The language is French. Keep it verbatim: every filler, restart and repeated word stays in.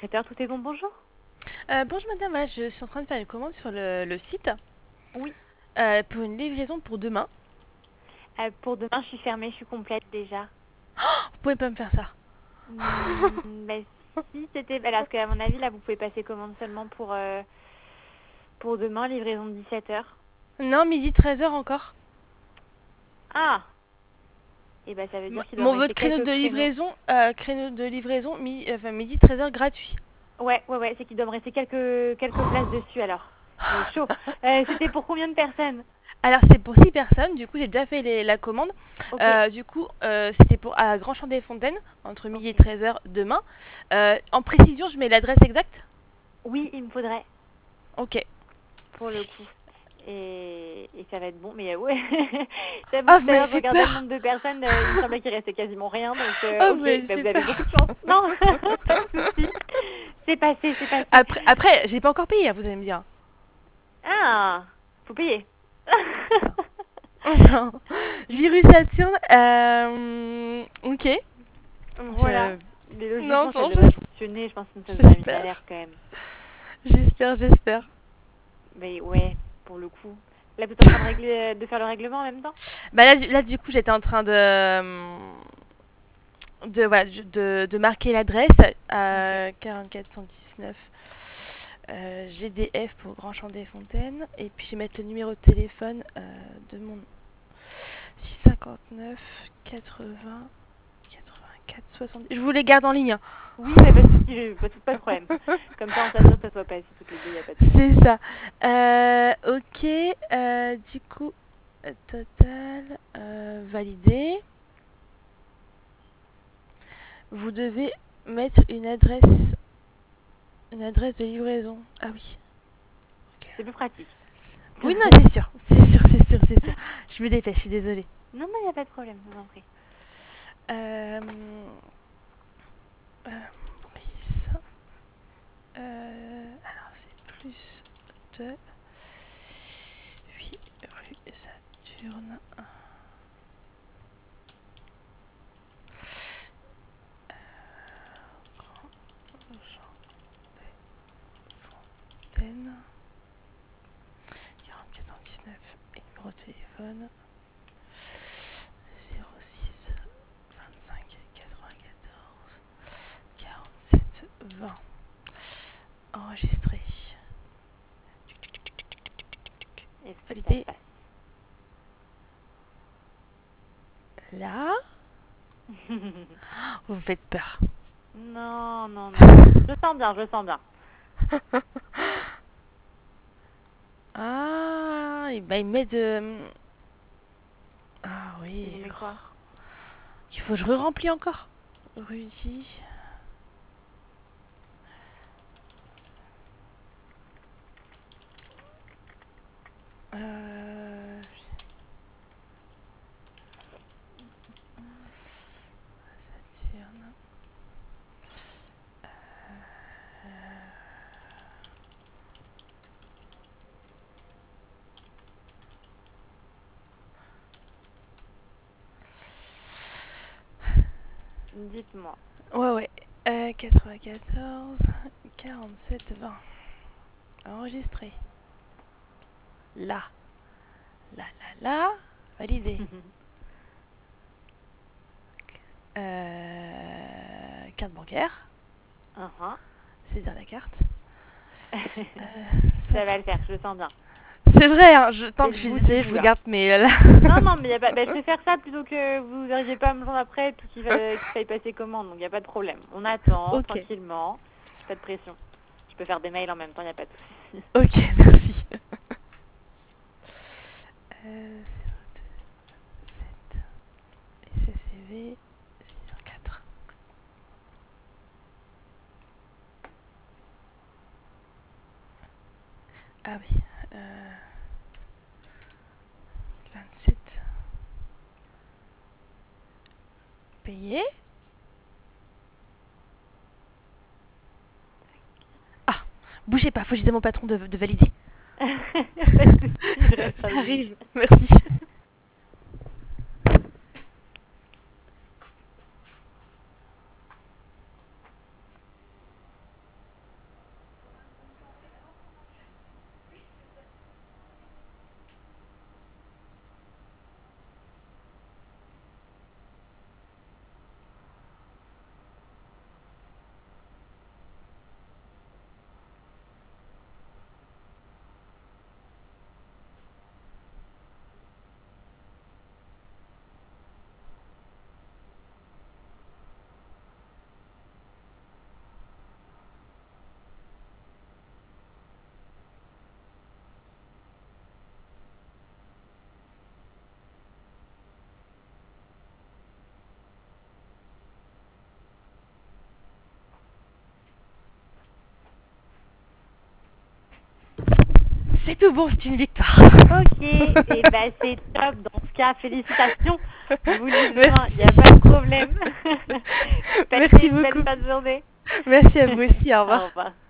traiteur, tout est bon, bonjour. Euh, bonjour madame, voilà, je suis en train de faire une commande sur le, le site Oui, euh, pour une livraison pour demain. euh, pour demain, je suis fermée, je suis complète déjà. Vous pouvez pas me faire ça? Hmm, bah, si c'était... bah, parce qu'à mon avis, là, vous pouvez passer commande seulement pour, euh, pour demain, livraison de dix-sept heures. Non, midi treize heures encore. Ah. Et bah ça veut Mo- dire qu'il doit me Mon votre rester créneau quelques de créneaux. livraison, euh, créneau de livraison, mi- enfin, midi treize heures gratuit. Ouais, ouais, ouais, c'est qu'il doit me rester quelques, quelques places dessus alors. Mais chaud. Euh, c'était pour combien de personnes? Alors c'est pour six personnes, du coup j'ai déjà fait les- la commande. Ok, Euh, du coup euh, c'était pour à Grand Champ des Fontaines, entre midi et ok. treize heures demain. Euh, en précision, je mets l'adresse exacte. Oui, il me faudrait, Ok. pour le coup. Et, et ça va être bon. Mais euh, ouais, j'avoue Oh, que vous tout à m'avez l'heure, je fait regardais le peur. nombre de personnes, euh, il me semblait qu'il restait quasiment rien. Donc, euh, Oh, vous ok, m'avez bah, fait vous avez peur. beaucoup de chance. Non, pas de souci. C'est passé, c'est passé. Après, après j'ai pas encore payé, hein, vous allez me dire. Ah, faut payer. Non. Virus Saturne, euh, ok. Voilà. Je... Mais Non, logiquement, ça non, devrait j'es- fonctionner. Je pense que ça devrait une alerte j'espère. quand même. J'espère, j'espère. Mais ouais, pour le coup. Là, vous êtes en train de régler, de faire le règlement en même temps? Bah là, du- là, du coup, j'étais en train de, de, voilà, de, de marquer l'adresse Ok. à quarante-quatre cent dix-neuf euh, G D F pour Grand Champ des Fontaines. Et puis, je vais mettre le numéro de téléphone euh, de mon six cent cinquante-neuf quatre-vingts quatre-vingt-quatre soixante. Je vous les garde en ligne, hein. Oui, mais pas de souci, je- pas, de- pas de problème. Comme ça, on s'assure que ça soit passé toutes les deux, y a pas de souci. C'est ça. Euh, ok. Euh, du coup, euh, total euh, validé. Vous devez mettre une adresse, une adresse de livraison. Ah oui. Ok. C'est plus pratique. Oui, non, c'est sûr, c'est sûr, c'est sûr, c'est sûr. Je me dépêche, je suis désolée. Non, non, y a pas de problème, je vous en prie. Euh, euh, Brice. Euh, alors, c'est plus de huit rue Saturne. Grand Jean Fontaine. quarante-quatre cent dix-neuf. Et numéro de téléphone zéro six vingt-cinq quatre-vingt-quatorze quarante-sept vingt. Enregistré. Est-ce que ça Validé. passe? Là, vous me faites peur. Non, non, non. Je sens bien, je sens bien. Ah, et bah il met de. Ah Il vous oui. met quoi? Il faut que je re-remplis encore. Rudy. Euh... Saturne. Dites-moi. Ouais, ouais. Euh, quatre-vingt-quatorze quarante-sept vingt. Enregistré. Là. Là, là, là. Validé. Euh... Carte bancaire. Uh-huh. Saisir la carte. Euh, Ça va le faire, cinquante. je le sens bien. C'est vrai, hein, je C'est tente, je le suis bout du désolée, je bout vous là. garde, mais euh, là. Non, non, mais y a pas. Bah, je préfère ça plutôt que vous n'arriviez pas à me joindre après, tout qu'il fallait qu'il faille passer commande, donc y a pas de problème. On attend Ok. tranquillement, pas de pression. Je peux faire des mails en même temps, y a pas de souci. Ok, merci. Euh, sept S S C V six cent quatre. Ah oui. Euh, vingt-sept. Payé. Ah, bougez pas, faut que je dise à mon patron de, de valider. Pas de souci, je reste en ligne. J'arrive, merci. C'est tout bon, c'est une victoire. Ok, et bah c'est top. Dans ce cas, félicitations. Vous livrez demain, il n'y a Merci. pas de problème. Passez Merci une belle beaucoup. fin de journée. Merci à vous aussi, au Au revoir. revoir.